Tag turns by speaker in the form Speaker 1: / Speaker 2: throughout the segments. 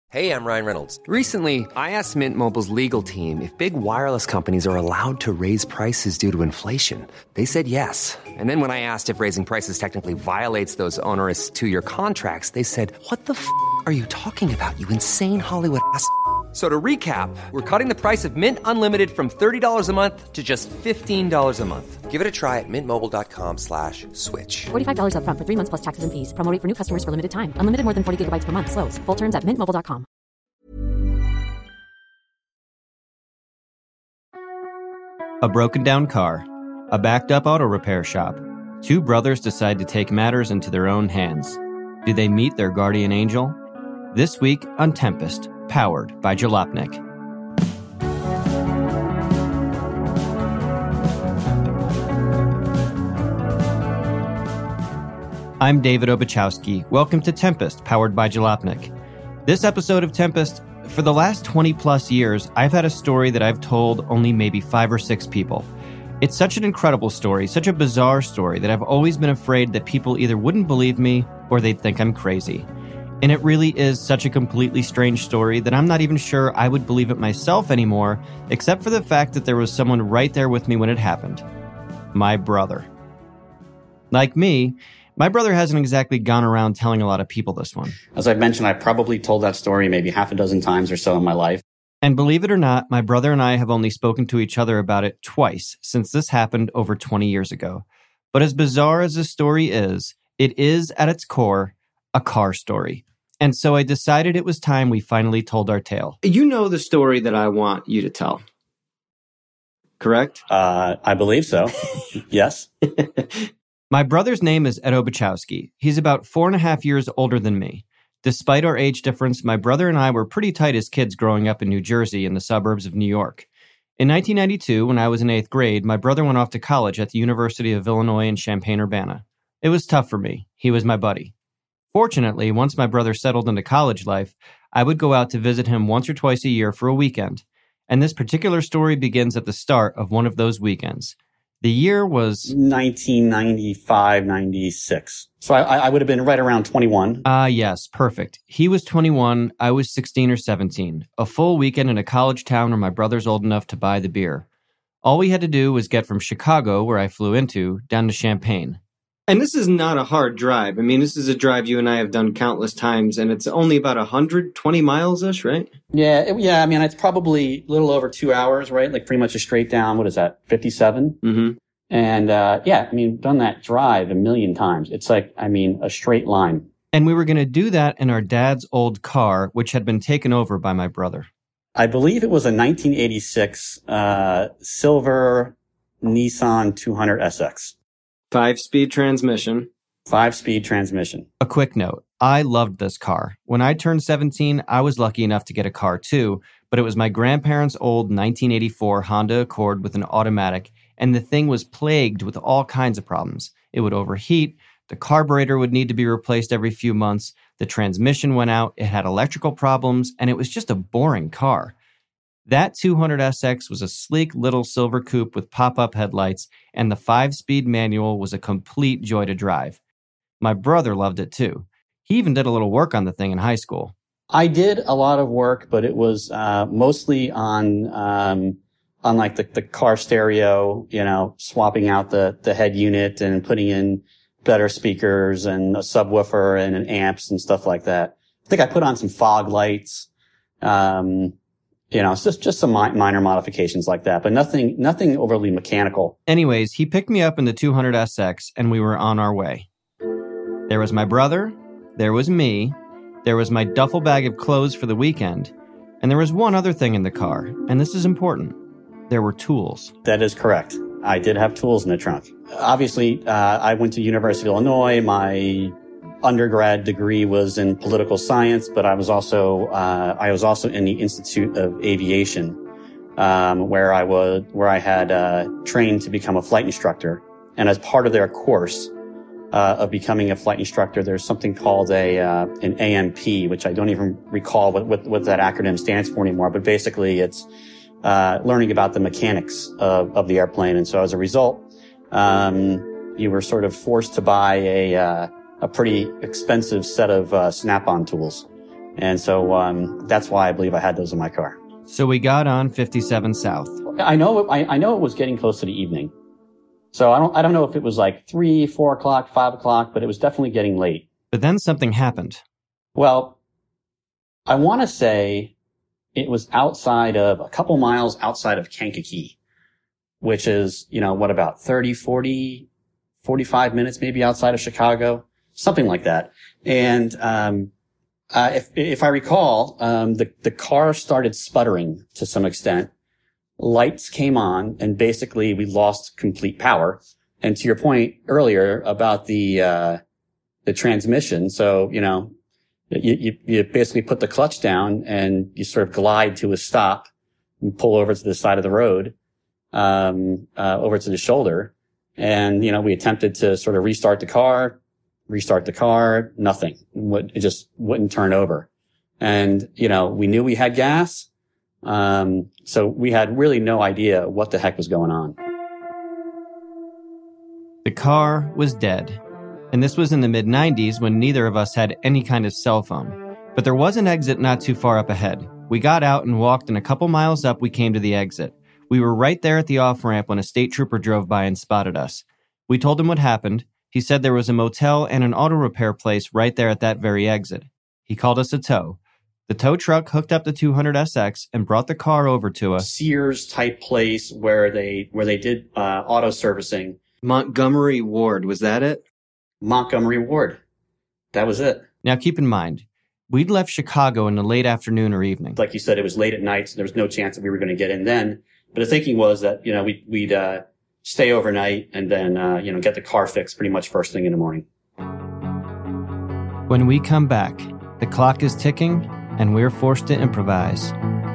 Speaker 1: Hey, I'm Ryan Reynolds.
Speaker 2: Recently, I asked Mint Mobile's legal team if big wireless companies are allowed to raise prices due to inflation. They said yes. And then when I asked if raising prices technically violates those onerous two-year contracts, they said, "What the f*** are you talking about, you insane Hollywood ass?" So to recap, we're cutting the price of Mint Unlimited from $30 a month to just $15 a month.
Speaker 1: Give it a try at mintmobile.com/switch.
Speaker 3: $45 up front for 3 months plus taxes and fees. Promo rate for new customers for limited time. Unlimited more than 40 gigabytes per month. Slows full terms at mintmobile.com.
Speaker 4: A broken down car, a backed up auto repair shop. Two brothers decide to take matters into their own hands. Do they meet their guardian angel? This week on Tempest, powered by Jalopnik. I'm David Obuchowski. Welcome to Tempest, powered by Jalopnik. This episode of Tempest, for the last 20 plus years, I've had a story that I've told only maybe 5 or 6 people. It's such an incredible story, such a bizarre story, that I've always been afraid that people either wouldn't believe me or they'd think I'm crazy. And it really is such a completely strange story that I'm not even sure I would believe it myself anymore, except for the fact that there was someone right there with me when it happened. My brother. Like me, my brother hasn't exactly gone around telling a lot of people this one.
Speaker 5: As I've mentioned, I probably told that story maybe half a dozen times or so in my life.
Speaker 4: And believe it or not, my brother and I have only spoken to each other about it twice since this happened over 20 years ago. But as bizarre as this story is, it is, at its core, a car story. And so I decided it was time we finally told our tale.
Speaker 2: You know the story that I want you to tell, correct?
Speaker 5: I believe so. Yes.
Speaker 4: My brother's name is Ed Obuchowski. He's about 4.5 years older than me. Despite our age difference, my brother and I were pretty tight as kids growing up in New Jersey in the suburbs of New York. In 1992, when I was in 8th grade, my brother went off to college at the University of Illinois in Champaign-Urbana. It was tough for me. He was my buddy. Fortunately, once my brother settled into college life, I would go out to visit him once or twice a year for a weekend. And this particular story begins at the start of one of those weekends. The year was
Speaker 5: 1995, 96. So I would have been right around 21.
Speaker 4: Yes, perfect. He was 21, I was 16 or 17. A full weekend in a college town where my brother's old enough to buy the beer. All we had to do was get from Chicago, where I flew into, down to Champaign.
Speaker 2: And this is not a hard drive. I mean, this is a drive you and I have done countless times, and it's only about 120 miles-ish, right?
Speaker 5: Yeah. I mean, it's probably a little over 2 hours, right? Like pretty much a straight down, what is that, 57?
Speaker 2: Mm-hmm.
Speaker 5: And I mean, done that drive a million times. It's like, I mean, a straight line.
Speaker 4: And we were going to do that in our dad's old car, which had been taken over by my brother.
Speaker 5: I believe it was a 1986 silver Nissan 200 SX.
Speaker 2: 5-speed transmission.
Speaker 5: 5-speed transmission.
Speaker 4: A quick note. I loved this car. When I turned 17, I was lucky enough to get a car too, but it was my grandparents' old 1984 Honda Accord with an automatic, and the thing was plagued with all kinds of problems. It would overheat, the carburetor would need to be replaced every few months, the transmission went out, it had electrical problems, and it was just a boring car. That 200SX was a sleek little silver coupe with pop-up headlights, and the 5-speed manual was a complete joy to drive. My brother loved it too. He even did a little work on the thing in high school.
Speaker 5: I did a lot of work, but it was mostly on like the car stereo, you know, swapping out the head unit and putting in better speakers and a subwoofer and an amps and stuff like that. I think I put on some fog lights. You know, it's just some minor modifications like that, but nothing overly mechanical.
Speaker 4: Anyways, he picked me up in the 200SX and we were on our way. There was my brother, there was me, there was my duffel bag of clothes for the weekend, and there was one other thing in the car, and this is important. There were tools.
Speaker 5: That is correct. I did have tools in the trunk. Obviously, I went to University of Illinois. My undergrad degree was in political science, but I was also in the Institute of Aviation, where I had trained to become a flight instructor. And as part of their course of becoming a flight instructor, there's something called an AMP, which I don't even recall what that acronym stands for anymore. But basically, it's learning about the mechanics of the airplane. And so as a result, you were sort of forced to buy a pretty expensive set of Snap-on tools. And so that's why I believe I had those in my car.
Speaker 4: So we got on 57 South.
Speaker 5: I know it was getting close to the evening. So I don't know if it was like 3, 4 o'clock, 5 o'clock, but it was definitely getting late.
Speaker 4: But then something happened.
Speaker 5: Well, I want to say it was a couple miles outside of Kankakee, which is, what, about 30, 40, 45 minutes maybe outside of Chicago, something like that. And if I recall, the car started sputtering to some extent. Lights came on, and basically we lost complete power. And to your point earlier about the transmission, so, you basically put the clutch down and you sort of glide to a stop and pull over to the side of the road, over to the shoulder. And, we attempted to sort of restart the car, nothing. It just wouldn't turn over. And, we knew we had gas. So we had really no idea what the heck was going on.
Speaker 4: The car was dead. And this was in the mid-90s when neither of us had any kind of cell phone. But there was an exit not too far up ahead. We got out and walked, and a couple miles up we came to the exit. We were right there at the off-ramp when a state trooper drove by and spotted us. We told him what happened. He said there was a motel and an auto repair place right there at that very exit. He called us a tow. The tow truck hooked up the 200SX and brought the car over to us.
Speaker 5: Sears type place where they did auto servicing.
Speaker 4: Montgomery Ward, was that it?
Speaker 5: Montgomery Ward. That was it.
Speaker 4: Now keep in mind, we'd left Chicago in the late afternoon or evening.
Speaker 5: Like you said, it was late at night, so there was no chance that we were going to get in then. But the thinking was that, we'd stay overnight and then, get the car fixed pretty much first thing in the morning.
Speaker 4: When we come back, the clock is ticking and we're forced to improvise.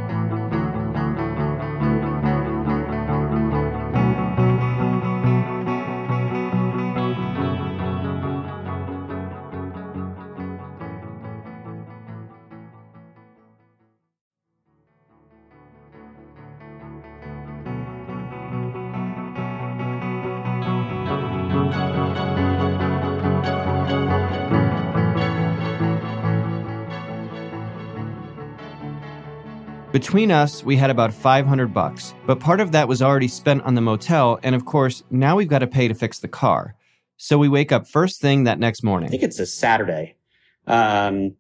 Speaker 4: Between us, we had about $500, but part of that was already spent on the motel, and of course, now we've got to pay to fix the car. So we wake up first thing that next morning.
Speaker 5: I think it's a Saturday. So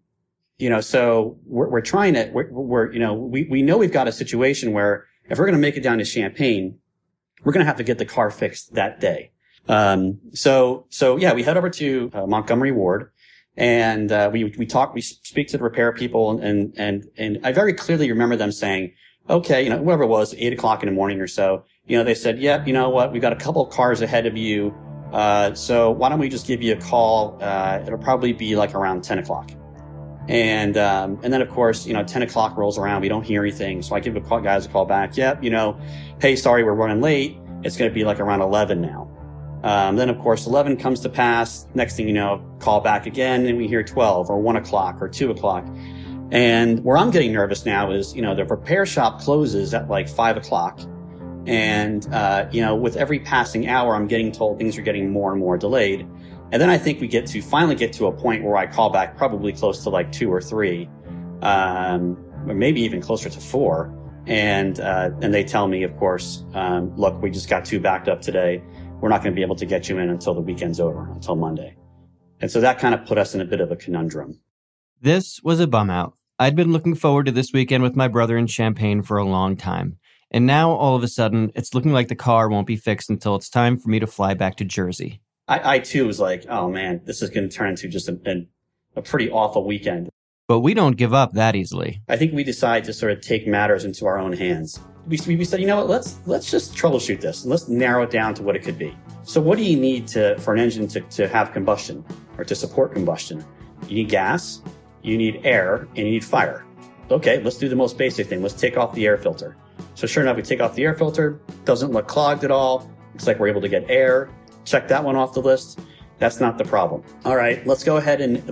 Speaker 5: we're trying to, we know we've got a situation where if we're going to make it down to Champaign, we're going to have to get the car fixed that day. So we head over to Montgomery Ward. And, we speak to the repair people and I very clearly remember them saying, okay, whoever it was, 8 o'clock in the morning or so, they said, yep, you know what? We've got a couple of cars ahead of you. So why don't we just give you a call? It'll probably be like around 10 o'clock. And then of course, 10 o'clock rolls around. We don't hear anything. So I give guys a call back. Yep, hey, sorry, we're running late. It's going to be like around 11 now. Then of course 11 comes to pass. Next thing you know, call back again and we hear 12 or 1 o'clock or 2 o'clock. And where I'm getting nervous now is, the repair shop closes at like 5 o'clock. And, with every passing hour, I'm getting told things are getting more and more delayed. And then I think we finally get to a point where I call back probably close to like 2 or 3, or maybe even closer to 4. And they tell me, of course, look, we just got too backed up today. We're not going to be able to get you in until the weekend's over, until Monday. And so that kind of put us in a bit of a conundrum.
Speaker 4: This was a bum out. I'd been looking forward to this weekend with my brother in Champaign for a long time. And now, all of a sudden, it's looking like the car won't be fixed until it's time for me to fly back to Jersey.
Speaker 5: I too was like, oh man, this is going to turn into just a pretty awful weekend.
Speaker 4: But we don't give up that easily.
Speaker 5: I think we decided to sort of take matters into our own hands. We said, let's just troubleshoot this. Let's narrow it down to what it could be. So what do you need for an engine to have combustion or to support combustion? You need gas, you need air, and you need fire. Okay, let's do the most basic thing. Let's take off the air filter. So sure enough, we take off the air filter. Doesn't look clogged at all. Looks like we're able to get air. Check that one off the list. That's not the problem. All right, let's go ahead and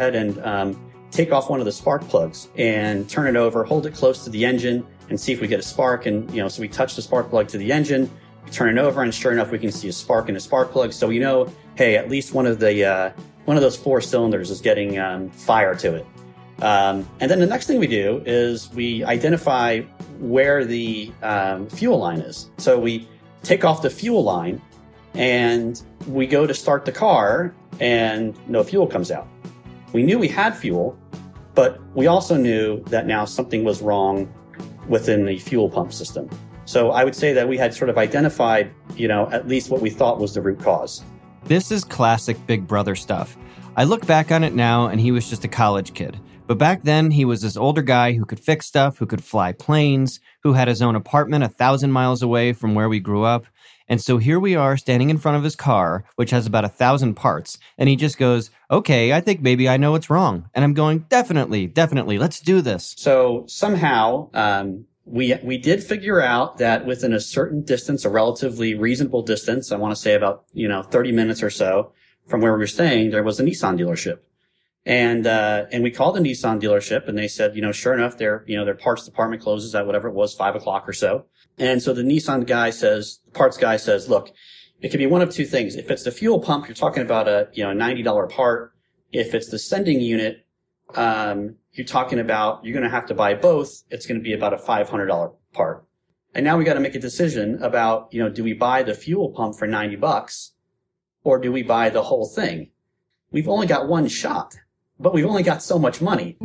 Speaker 5: take off one of the spark plugs and turn it over, hold it close to the engine and see if we get a spark. And, so we touch the spark plug to the engine, turn it over, and sure enough, we can see a spark in the spark plug. So we know, hey, at least one of those 4 cylinders is getting fire to it. And then the next thing we do is we identify where the fuel line is. So we take off the fuel line and we go to start the car and no fuel comes out. We knew we had fuel, but we also knew that now something was wrong within the fuel pump system. So I would say that we had sort of identified, at least what we thought was the root cause.
Speaker 4: This is classic Big Brother stuff. I look back on it now and he was just a college kid. But back then, he was this older guy who could fix stuff, who could fly planes, who had his own apartment 1,000 miles away from where we grew up. And so here we are standing in front of his car, which has about 1,000 parts. And he just goes, okay, I think maybe I know what's wrong. And I'm going, definitely, let's do this.
Speaker 5: So somehow, we did figure out that within a certain distance, a relatively reasonable distance, I want to say about, 30 minutes or so from where we were staying, there was a Nissan dealership. And we called the Nissan dealership and they said, sure enough, their parts department closes at whatever it was, 5 o'clock or so. And so the Nissan guy parts guy says, look, it could be one of two things. If it's the fuel pump, you're talking about a, $90 part. If it's the sending unit, you're talking about, you're going to have to buy both. It's going to be about a $500 part. And now we got to make a decision about, do we buy the fuel pump for $90 or do we buy the whole thing? We've only got one shot, but we've only got so much money.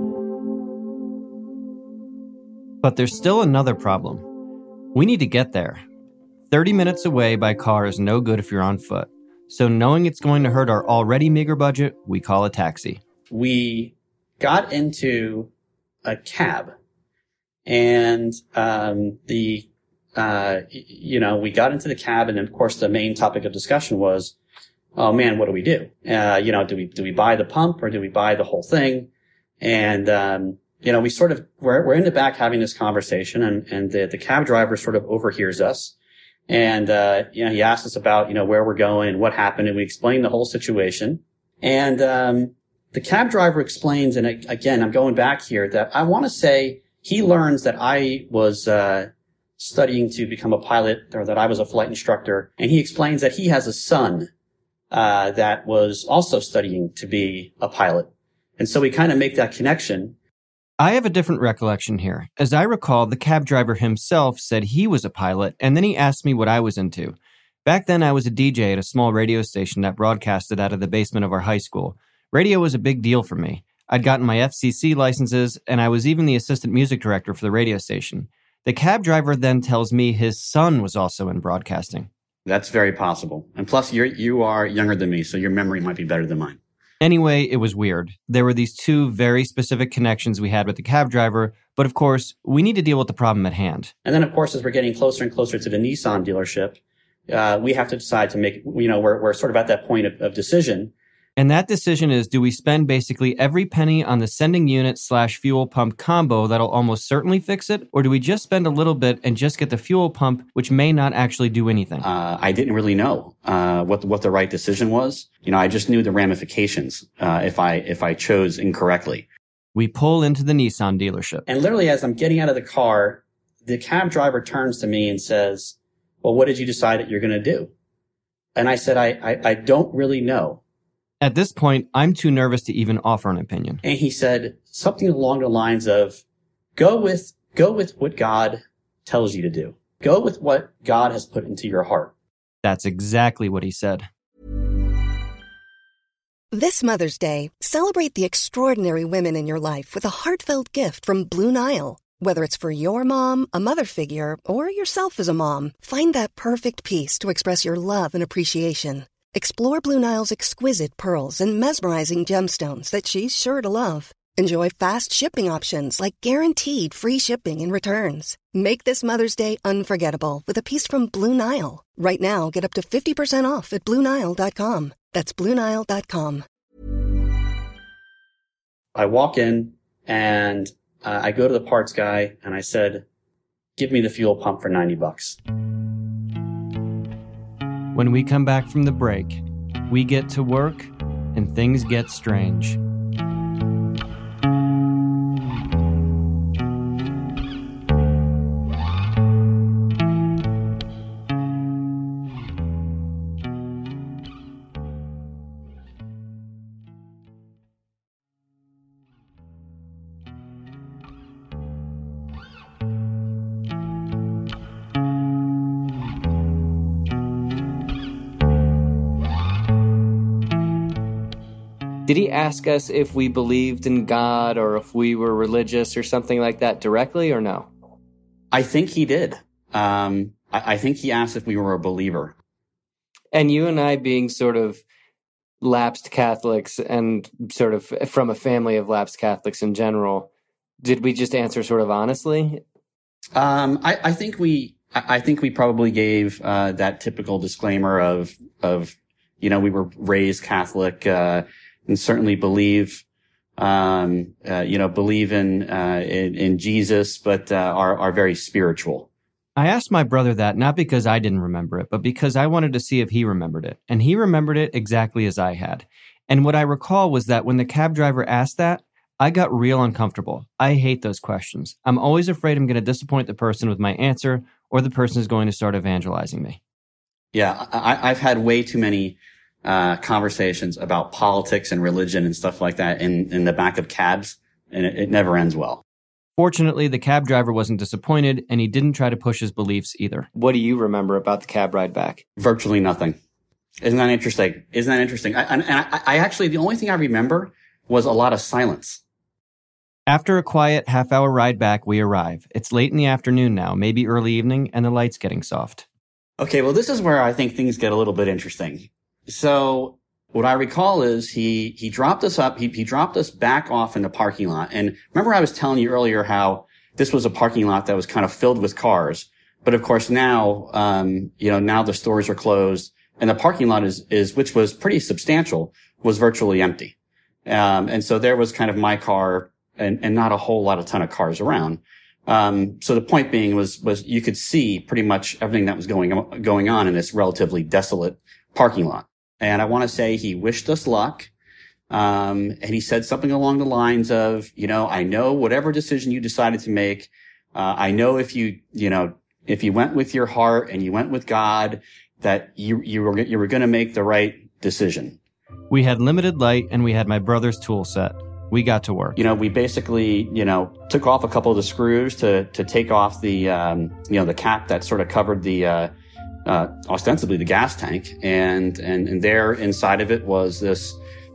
Speaker 4: But there's still another problem. We need to get there. 30 minutes away by car is no good if you're on foot. So knowing it's going to hurt our already meager budget, we call a taxi.
Speaker 5: We got into a cab and, we got into the cab and of course the main topic of discussion was, oh man, what do we do? Do we buy the pump or do we buy the whole thing? And, we're in the back having this conversation and the cab driver sort of overhears us. And, he asked us about, where we're going and what happened. And we explained the whole situation. And, the cab driver explains, and again, I'm going back here, that I want to say he learns that I was, studying to become a pilot or that I was a flight instructor. And he explains that he has a son, that was also studying to be a pilot. And so we kind of make that connection.
Speaker 4: I have a different recollection here. As I recall, the cab driver himself said he was a pilot, and then he asked me what I was into. Back then, I was a DJ at a small radio station that broadcasted out of the basement of our high school. Radio was a big deal for me. I'd gotten my FCC licenses, and I was even the assistant music director for the radio station. The cab driver then tells me his son was also in broadcasting.
Speaker 5: That's very possible. And plus, you are younger than me, so your memory might be better than mine.
Speaker 4: Anyway, it was weird. There were these two very specific connections we had with the cab driver, but of course, we need to deal with the problem at hand.
Speaker 5: And then, of course, as we're getting closer and closer to the Nissan dealership, we have to decide to make, we're sort of at that point of decision.
Speaker 4: And that decision is, do we spend basically every penny on the sending unit / fuel pump combo that'll almost certainly fix it? Or do we just spend a little bit and just get the fuel pump, which may not actually do anything?
Speaker 5: I didn't really know what the right decision was. I just knew the ramifications if I chose incorrectly.
Speaker 4: We pull into the Nissan dealership.
Speaker 5: And literally as I'm getting out of the car, the cab driver turns to me and says, well, what did you decide that you're going to do? And I said, I don't really know.
Speaker 4: At this point, I'm too nervous to even offer an opinion.
Speaker 5: And he said something along the lines of, go with what God tells you to do. Go with what God has put into your heart.
Speaker 4: That's exactly what he said.
Speaker 6: This Mother's Day, celebrate the extraordinary women in your life with a heartfelt gift from Blue Nile. Whether it's for your mom, a mother figure, or yourself as a mom, find that perfect piece to express your love and appreciation. Explore Blue Nile's exquisite pearls and mesmerizing gemstones that she's sure to love. Enjoy fast shipping options like guaranteed free shipping and returns. Make this Mother's Day unforgettable with a piece from Blue Nile. Right now, get up to 50% off at BlueNile.com. That's BlueNile.com.
Speaker 5: I walk in and I go to the parts guy and I said, give me the fuel pump for $90.
Speaker 4: When we come back from the break, we get to work and things get strange.
Speaker 7: Did he ask us if we believed in God or if we were religious or something like that directly, or no?
Speaker 5: I think he did. I think he asked if we were a believer.
Speaker 7: And you and I, being sort of lapsed Catholics and sort of from a family of lapsed Catholics in general, did we just answer sort of honestly?
Speaker 5: I think we probably gave that typical disclaimer of we were raised Catholic and certainly believe in Jesus, but are very spiritual.
Speaker 4: I asked my brother that not because I didn't remember it, but because I wanted to see if he remembered it. And he remembered it exactly as I had. And what I recall was that when the cab driver asked that, I got real uncomfortable. I hate those questions. I'm always afraid I'm going to disappoint the person with my answer, or the person is going to start evangelizing me.
Speaker 5: Yeah, I've had way too many conversations about politics and religion and stuff like that in the back of cabs, and it never ends well.
Speaker 4: Fortunately, the cab driver wasn't disappointed, and he didn't try to push his beliefs either.
Speaker 7: What do you remember about the cab ride back?
Speaker 5: Virtually nothing. Isn't that interesting? I actually, the only thing I remember was a lot of silence.
Speaker 4: After a quiet half-hour ride back, we arrive. It's late in the afternoon now, maybe early evening, and the light's getting soft.
Speaker 5: Okay, well, this is where I think things get a little bit interesting. So what I recall is he dropped us up. He dropped us back off in the parking lot. And remember I was telling you earlier how this was a parking lot that was kind of filled with cars. But of course now, now the stores are closed and the parking lot is, which was pretty substantial, was virtually empty. And so there was kind of my car and not a whole ton of cars around. So the point being was you could see pretty much everything that was going on in this relatively desolate parking lot. And I want to say he wished us luck. And he said something along the lines of, I know whatever decision you decided to make, I know if you went with your heart and you went with God, that you were going to make the right decision.
Speaker 4: We had limited light and we had my brother's tool set. We got to work.
Speaker 5: We basically, took off a couple of the screws to take off the, the cap that sort of covered the, ostensibly the gas tank. And there inside of it was this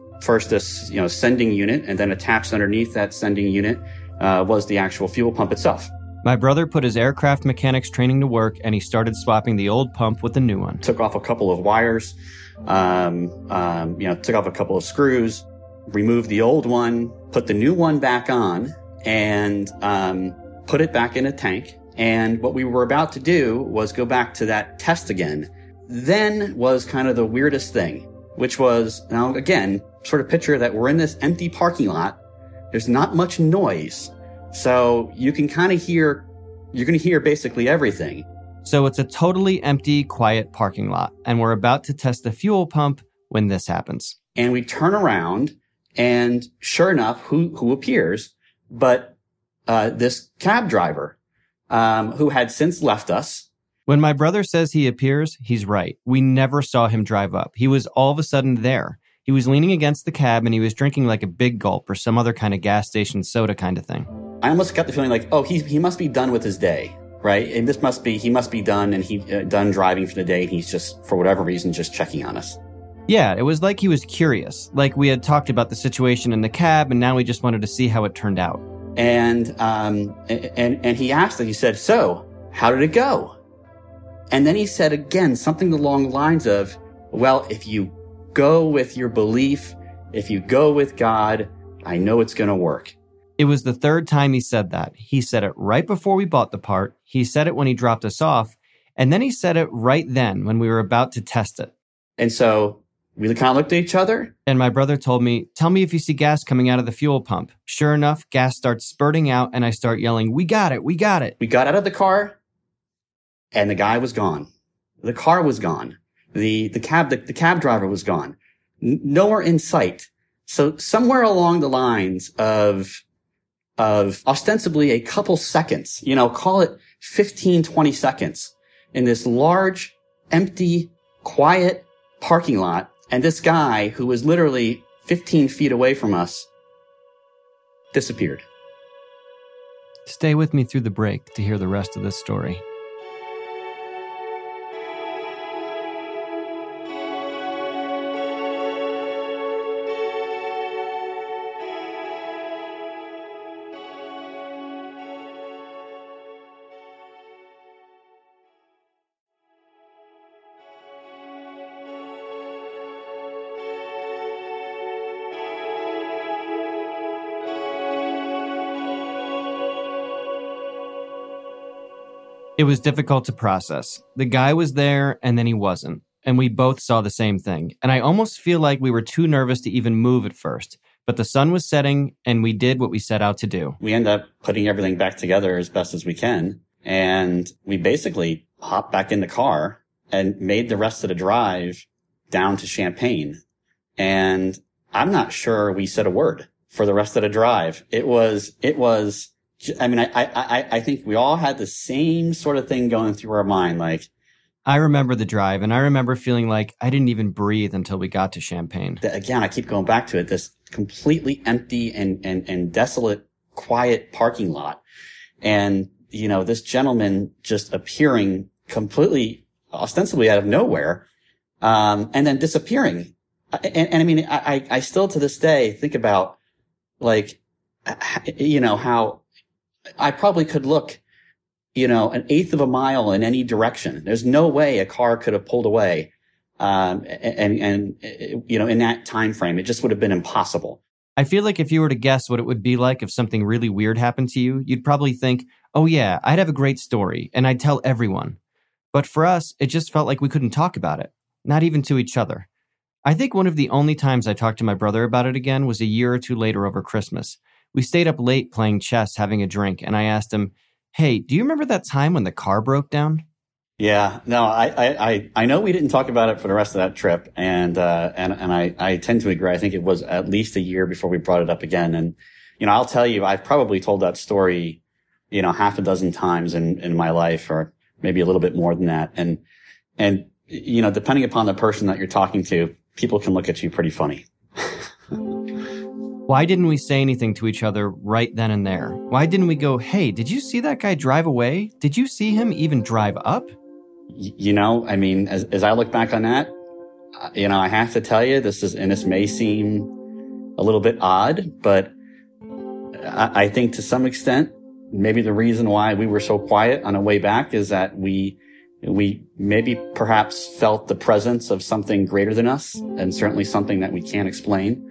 Speaker 5: sending unit, and then attached underneath that sending unit, was the actual fuel pump itself.
Speaker 4: My brother put his aircraft mechanics training to work, and he started swapping the old pump with the new one.
Speaker 5: Took off a couple of wires, took off a couple of screws, removed the old one, put the new one back on, and put it back in a tank. And what we were about to do was go back to that test again. Then was kind of the weirdest thing, which was, now again, sort of picture that we're in this empty parking lot. There's not much noise. So you can kind of you're going to hear basically everything.
Speaker 4: So it's a totally empty, quiet parking lot. And we're about to test the fuel pump when this happens.
Speaker 5: And we turn around, and sure enough, who appears but this cab driver, who had since left us.
Speaker 4: When my brother says he appears, he's right. We never saw him drive up. He was all of a sudden there. He was leaning against the cab and he was drinking like a big gulp or some other kind of gas station soda kind of thing.
Speaker 5: I almost got the feeling like, he must be done with his day, right? And he must be done and he done driving for the day. And he's just, for whatever reason, just checking on us.
Speaker 4: Yeah, it was like he was curious. Like we had talked about the situation in the cab and now we just wanted to see how it turned out.
Speaker 5: And he asked us, he said, so how did it go? And then he said again, something along the lines of, well, if you go with your belief, if you go with God, I know it's going to work.
Speaker 4: It was the third time he said that. He said it right before we bought the part. He said it when he dropped us off. And then he said it right then when we were about to test it.
Speaker 5: And so we kind of looked at each other.
Speaker 4: And my brother told me, tell me if you see gas coming out of the fuel pump. Sure enough, gas starts spurting out and I start yelling, we got it, we got it.
Speaker 5: We got out of the car and the guy was gone. The car was gone. The cab driver was gone. Nowhere in sight. So somewhere along the lines of ostensibly a couple seconds, call it 15, 20 seconds in this large, empty, quiet parking lot. And this guy, who was literally 15 feet away from us, disappeared.
Speaker 4: Stay with me through the break to hear the rest of this story. It was difficult to process. The guy was there, and then he wasn't. And we both saw the same thing. And I almost feel like we were too nervous to even move at first. But the sun was setting, and we did what we set out to do.
Speaker 5: We end up putting everything back together as best as we can. And we basically hopped back in the car and made the rest of the drive down to Champaign. And I'm not sure we said a word for the rest of the drive. I think we all had the same sort of thing going through our mind. Like,
Speaker 4: I remember the drive, and I remember feeling like I didn't even breathe until we got to Champaign.
Speaker 5: Again, I keep going back to it, this completely empty and desolate, quiet parking lot. And, this gentleman just appearing completely, ostensibly out of nowhere, and then disappearing. I still to this day think about, like, how I probably could look, an eighth of a mile in any direction. There's no way a car could have pulled away. In that time frame, it just would have been impossible.
Speaker 4: I feel like if you were to guess what it would be like if something really weird happened to you, you'd probably think, oh yeah, I'd have a great story and I'd tell everyone. But for us, it just felt like we couldn't talk about it, not even to each other. I think one of the only times I talked to my brother about it again was a year or two later over Christmas. We stayed up late playing chess, having a drink, and I asked him, hey, do you remember that time when the car broke down?
Speaker 5: Yeah, no, I know we didn't talk about it for the rest of that trip, and I tend to agree. I think it was at least a year before we brought it up again. And, I'll tell you, I've probably told that story, half a dozen times in my life, or maybe a little bit more than that. And, depending upon the person that you're talking to, people can look at you pretty funny.
Speaker 4: Why didn't we say anything to each other right then and there? Why didn't we go, hey, did you see that guy drive away? Did you see him even drive up?
Speaker 5: As I look back on that, I have to tell you, this may seem a little bit odd, but I think to some extent, maybe the reason why we were so quiet on the way back is that we maybe perhaps felt the presence of something greater than us, and certainly something that we can't explain.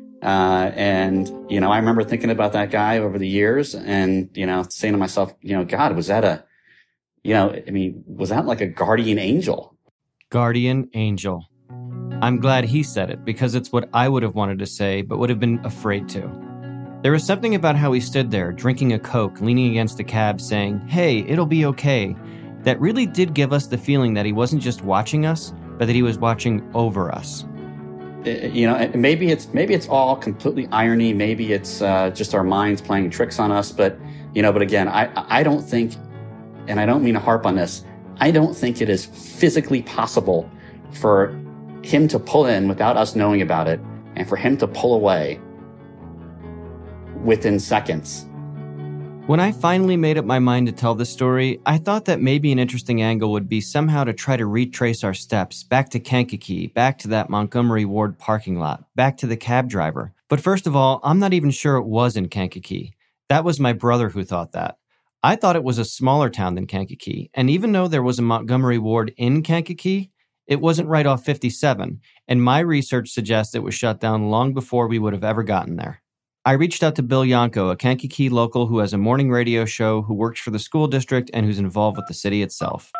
Speaker 5: I remember thinking about that guy over the years and, saying to myself, God, was that was that like a guardian angel?
Speaker 4: Guardian angel. I'm glad he said it, because it's what I would have wanted to say, but would have been afraid to. There was something about how he stood there, drinking a Coke, leaning against a cab, saying, hey, it'll be okay, that really did give us the feeling that he wasn't just watching us, but that he was watching over us.
Speaker 5: Maybe it's all completely irony. Maybe it's just our minds playing tricks on us. But again, I don't think, and I don't mean to harp on this, I don't think it is physically possible for him to pull in without us knowing about it, and for him to pull away within seconds.
Speaker 4: When I finally made up my mind to tell this story, I thought that maybe an interesting angle would be somehow to try to retrace our steps back to Kankakee, back to that Montgomery Ward parking lot, back to the cab driver. But first of all, I'm not even sure it was in Kankakee. That was my brother who thought that. I thought it was a smaller town than Kankakee, and even though there was a Montgomery Ward in Kankakee, it wasn't right off 57, and my research suggests it was shut down long before we would have ever gotten there. I reached out to Bill Yanko, a Kankakee local who has a morning radio show, who works for the school district, and who's involved with the city itself.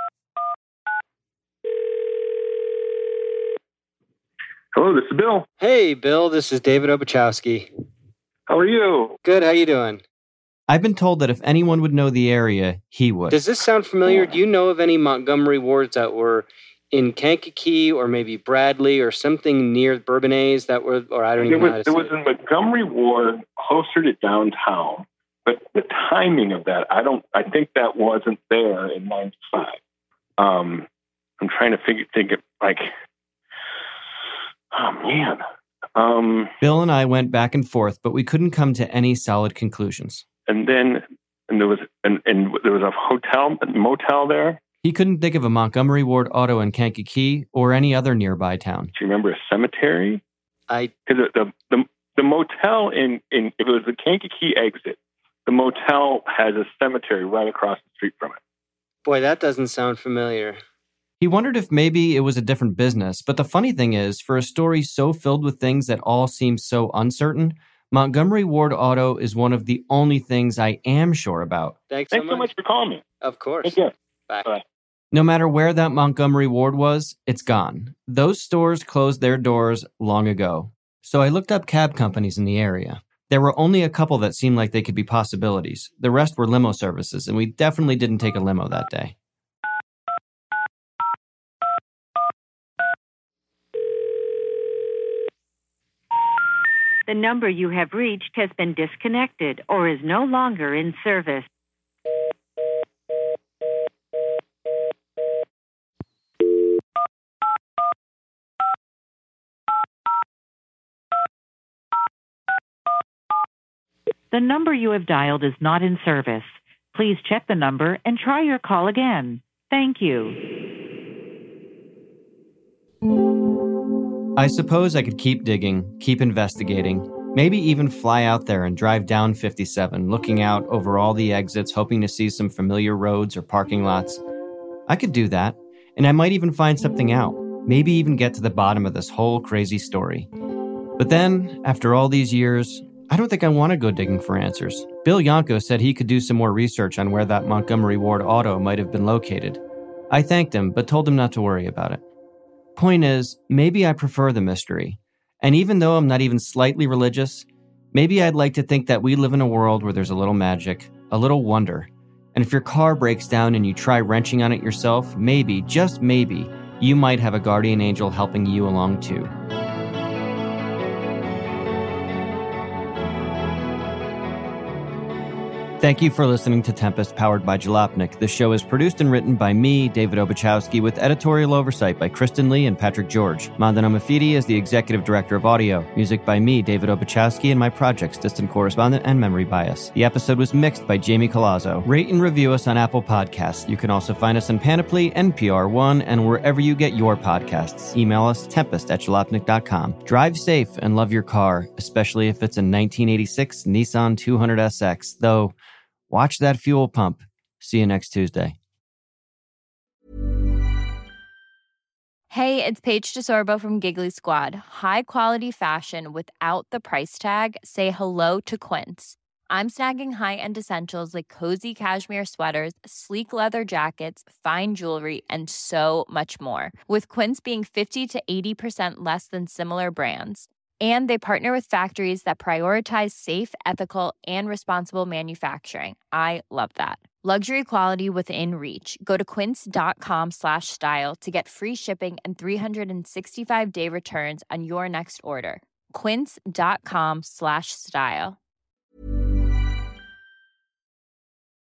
Speaker 8: Hello, this is Bill.
Speaker 7: Hey, Bill, this is David Obachowski.
Speaker 8: How are you?
Speaker 7: Good, how you doing?
Speaker 4: I've been told that if anyone would know the area, he would.
Speaker 7: Does this sound familiar? Do you know of any Montgomery wards that were in Kankakee or maybe Bradley or something near Bourbonnais that were, or I don't even know how to say it?
Speaker 8: There was a Montgomery ward closer to downtown, but the timing of that, I think that wasn't there in 95. I'm trying to think of, like, oh man.
Speaker 4: Bill and I went back and forth, but we couldn't come to any solid conclusions.
Speaker 8: And there was a motel there.
Speaker 4: He couldn't think of a Montgomery Ward auto in Kankakee or any other nearby town.
Speaker 8: Do you remember a cemetery? Because the motel if it was the Kankakee exit, the motel has a cemetery right across the street from it.
Speaker 7: Boy, that doesn't sound familiar.
Speaker 4: He wondered if maybe it was a different business, but the funny thing is, for a story so filled with things that all seem so uncertain, Montgomery Ward Auto is one of the only things I am sure about.
Speaker 7: Thanks
Speaker 8: so much for calling me.
Speaker 7: Of course.
Speaker 8: Take care. Bye.
Speaker 4: No matter where that Montgomery Ward was, it's gone. Those stores closed their doors long ago. So I looked up cab companies in the area. There were only a couple that seemed like they could be possibilities. The rest were limo services, and we definitely didn't take a limo that day.
Speaker 9: The number you have reached has been disconnected or is no longer in service. The number you have dialed is not in service. Please check the number and try your call again. Thank you.
Speaker 4: I suppose I could keep digging, keep investigating, maybe even fly out there and drive down 57, looking out over all the exits, hoping to see some familiar roads or parking lots. I could do that, and I might even find something out, maybe even get to the bottom of this whole crazy story. But then, after all these years, I don't think I want to go digging for answers. Bill Yanko said he could do some more research on where that Montgomery Ward auto might have been located. I thanked him, but told him not to worry about it. Point is, maybe I prefer the mystery. And even though I'm not even slightly religious, maybe I'd like to think that we live in a world where there's a little magic, a little wonder. And if your car breaks down and you try wrenching on it yourself, maybe, just maybe, you might have a guardian angel helping you along too. Thank you for listening to Tempest, powered by Jalopnik. The show is produced and written by me, David Obuchowski, with editorial oversight by Kristen Lee and Patrick George. Mandana Mafidi is the executive director of audio. Music by me, David Obuchowski, and my projects, Distant Correspondent and Memory Bias. The episode was mixed by Jamie Colazzo. Rate and review us on Apple Podcasts. You can also find us on Panoply, NPR One, and wherever you get your podcasts. Email us, tempest@jalopnik.com. Drive safe and love your car, especially if it's a 1986 Nissan 200SX, though watch that fuel pump. See you next Tuesday.
Speaker 10: Hey, it's Paige DeSorbo from Giggly Squad. High quality fashion without the price tag. Say hello to Quince. I'm snagging high-end essentials like cozy cashmere sweaters, sleek leather jackets, fine jewelry, and so much more. With Quince being 50 to 80% less than similar brands. And they partner with factories that prioritize safe, ethical, and responsible manufacturing. I love that. Luxury quality within reach. Go to quince.com/style to get free shipping and 365-day returns on your next order. Quince.com/style.